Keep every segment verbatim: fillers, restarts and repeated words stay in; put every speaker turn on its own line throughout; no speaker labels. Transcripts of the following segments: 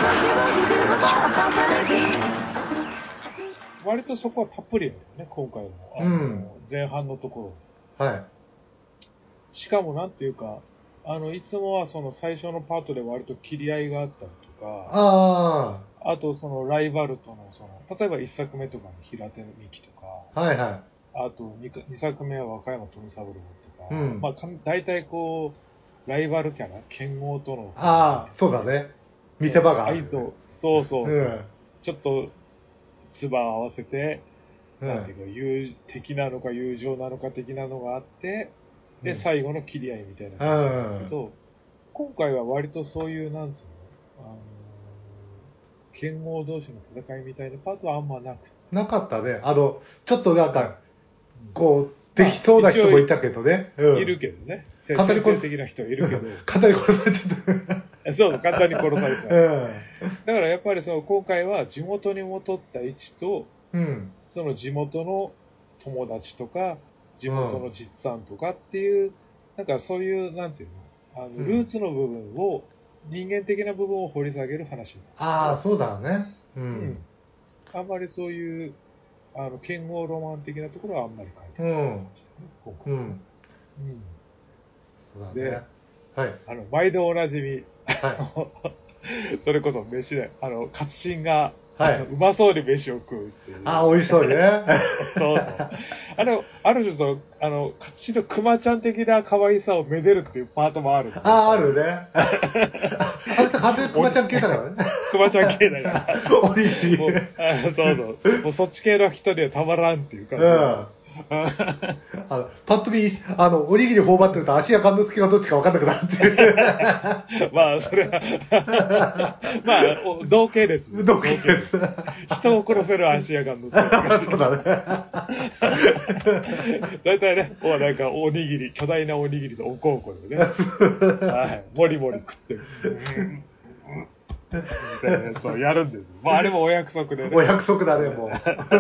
割とそこはたっぷりだよね、今回も。あの、うん、前半のところ。はい。しかもなんていうか、あの、いつもはその最初のパートで割と切り合いがあったりとか、ああ。あとそのライバルとのその、例えばいっさくめとかに平手美紀とか、はいはい。あと 2, にさくめは和歌山富三郎とか、うん、まあ大体こう、ライバルキャラ、剣豪との。
ああ、そうだね。見せ場がある、ね。
そうそうそうそう、うん。ちょっと、唾を合わせて、うん、なんていうか、友敵なのか友情なのか的なのがあって、で、うん、最後の切り合いみたいな感じなんだけど、うん、今回は割とそういう、なんつうの、あのー、剣豪同士の戦いみたいなパートはあんまなくて。
なかったね。あの、ちょっとなんか、こう、できそうな人もいたけどね。
うん、いるけどね。簡単に殺され的な人いるけど。
簡単に殺されちゃった。
そう、簡単に殺されちゃう。うん、だからやっぱりその今回は地元に戻った位置と、うん、その地元の友達とか、地元の実産とかっていう、うん、なんかそういう、なんていうの、あの、ルーツの部分を、うん、人間的な部分を掘り下げる話になる。
ああ、そうだね。うん。うん、
あんまりそういう、あの、剣豪ロマン的なところはあんまり書いてない感じだね、今回は。うん。うん。
そうだね。
で、
はい。
あの、毎度おなじみ、はい、それこそ飯で、あの、勝新が、はい、うまそうに飯を食うっていう。
あ、美味しそうにね。
そうそう。あの、ある種その、あの、勝新の熊ちゃん的な可愛さをめでるっていうパートもある。
あ、あるね。あれと完全に熊ちゃん系だからね。
熊ちゃん系だから。
おにぎり。
もうあそうそう。もうそっち系の人にはたまらんっていう感じ。うん
あのパッと見、あの、おにぎり頬張ってると足や勘の付けがどっちか分かんなくなるっていう。
まあ、それは、まあ、同系列です。
同系列。
人を殺せる足や勘の付けが。そうだね。大体ね、もうなんかおにぎり、巨大なおにぎりとおこうこでね。はい。もりもり食ってる。みたいなやつをやるんです。まあ、あれもお約束でね。
お約束だね、もう。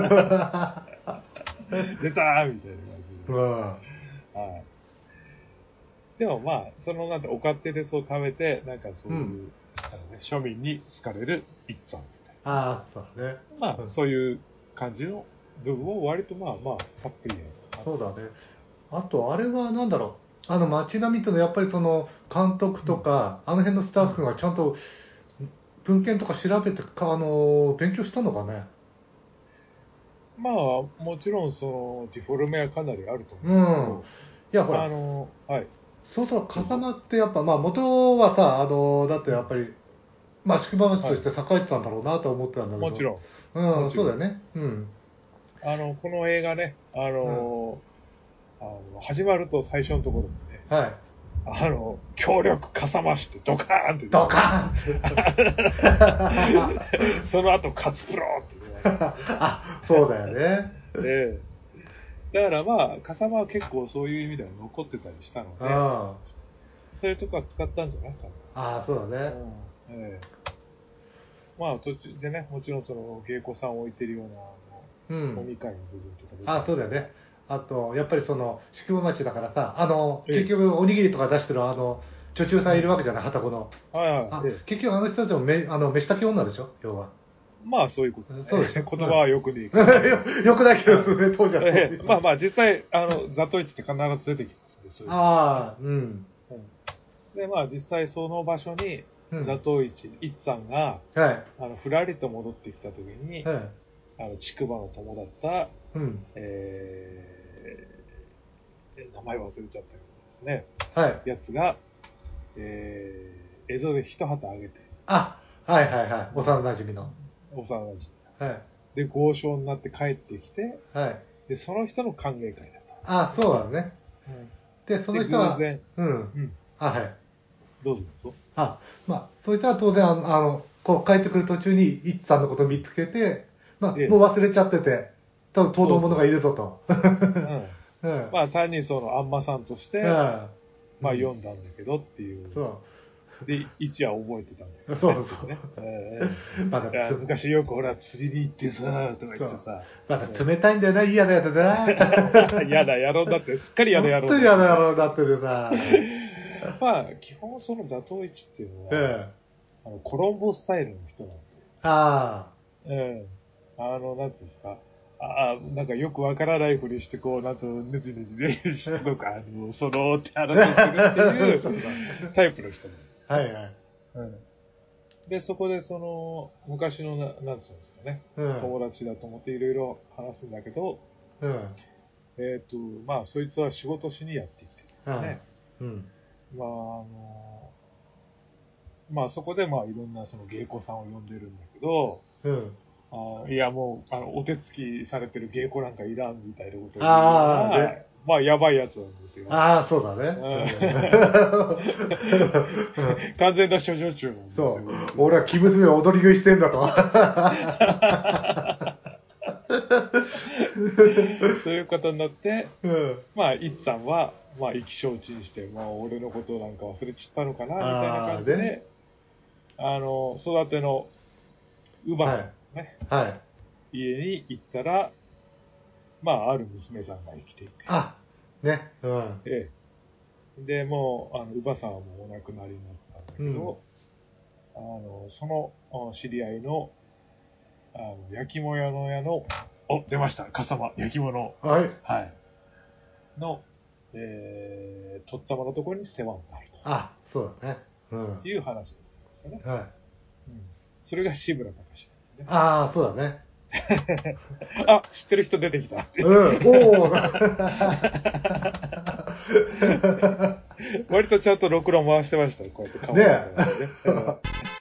出たーみたいな感じで。はい。でもまあ、そのなんて、お勝手でそう食べて、なんかそういう、うん、あのね、庶民に好かれる一茶みたいな。
ああ、そうだね。
まあ、うん、そういう感じの部分を割とまあまあ、たっぷりやる。
そうだね。あと、あれはなんだろう。あの街並みってのはやっぱりその監督とか、うん、あの辺のスタッフがちゃんと文献とか調べてか、あの、勉強したのかね。
まあ、もちろんそのディフォルメはかなりあると思うけど、うん、い
やほら、
あの、はい。
そうそう、風間ってやっぱ、まあ元はさ、あの、だってやっぱり、まあ宿場町として栄えてたんだろうなと思ってたんだけど。
もちろん。
うん、そうだよね。うん。
あの、この映画ね、あの、うん、あの始まると最初のところでね、はい。あの、強力かさ増してドカーンって。
ドカ
ーンその後、カツプロって言いました、ね。
あ、そうだよね。
ええ。だからまあ、かさまは結構そういう意味では残ってたりしたので、あそういうとこは使ったんじゃないか
な。ああ、そうだね。
うんええ、まあ途中でね、もちろんその芸妓さんを置いてるような、あの、うん、飲み会の部分とか
ああ、そうだよね。あと、やっぱりその、宿場町だからさ、あの、結局おにぎりとか出してるあの、女中さんいるわけじゃない、旅籠の。はいはい。あ、結局あの人たちもめ、あの、飯炊き女でしょ、要は。
まあそういうこと、ね。
そうですね。
言葉はよくねえけ
ど。よくないけどね、当時はそう
いう。まあまあ実際、あの、ザトイチって必ず出てきますね、そういう。
ああ、うん。
で、まあ実際その場所に、ザトイチ、一さんが、はい。あの、ふらりと戻ってきたときに、はい。あの、筑波の友だった、うん。えー、名前忘れちゃったけどですね。はい。やつが、えー、映像で一旗あげて。
あ、はいはいはい。幼馴染の。
幼馴染。はい。で、豪商になって帰ってきて、はい。で、その人の歓迎会だった。
あ、そうだね。うん。で、その人は、偶然。うん。うん。あ、はい。
どうぞどうぞ。
あ、まあ、そいつは当然、あの、あのこう帰ってくる途中に、いつさんのことを見つけて、まあ、ええ、もう忘れちゃってて、多分、東道者がいるぞと。そうそう
うん。うん、まあ、単にその、あんまさんとして、うん、まあ、読んだんだけどっていう。そう。で、位置は覚えてたんだけど、ね。
そうそう。ね
えーまだ昔よくほら、釣りに行ってさ、とか言ってさ。
まだ冷たいんだよな、嫌だやだ
な。嫌だ野郎だって、すっかり嫌だ野郎だって。
本当に嫌だ野郎だってでさ。
まあ、基本その座頭市っていうのは、ええ、 あの、コロンボスタイルの人なんで。
あ
あ。うん。あの、なんつうんですか。ああ、なんかよくわからないふりして、こう、なんつうの、ねじねじねじしつこく、あの、そのって話をするっていうタイプの人なんで。
はいはい。
うん。で、そこでその、昔のな、なんつうんですかね。うん、友達だと思っていろいろ話すんだけど、うん。えっと、まあ、そいつは仕事しにやってきてですね。うん。まあ、あの、まあ、そこでまあ、いろんなその芸妓さんを呼んでるんだけど、うん。あいや、もう、あの、お手つきされてる芸妓なんかいらんみたいなことを言うああ、ね。まあ、やばいやつなんですよ。
ああ、そうだね。
うん、完全な処女中なんですよ。そう。
俺は生娘を踊り食いしてんだと。
ということになって、うん、まあ、いっさんは、まあ、意気消沈して、まあ、俺のことなんか忘れちったのかな、みたいな感じで、ね、あの、育ての、乳母さんね、はい、はい、家に行ったら、まあ、ある娘さんが生きていて。
あ、ね、うん。
ええ。で、もう、あの、乳母さんはもうお亡くなりになったんだけど、うん、あの、その知り合いの、あの、焼き物屋の屋の、お、出ました、笠間、焼き物。はい。はい。の、えー、とっつぁまのところに世話になると。
あ、そうだね。うん。
いう話ですよね。はい。うん。それが志村隆
史、ね。ああ、そうだね。
あ、知ってる人出てきた。うん、おお。割とちゃんと録音回してました、こうやって顔、ね。ね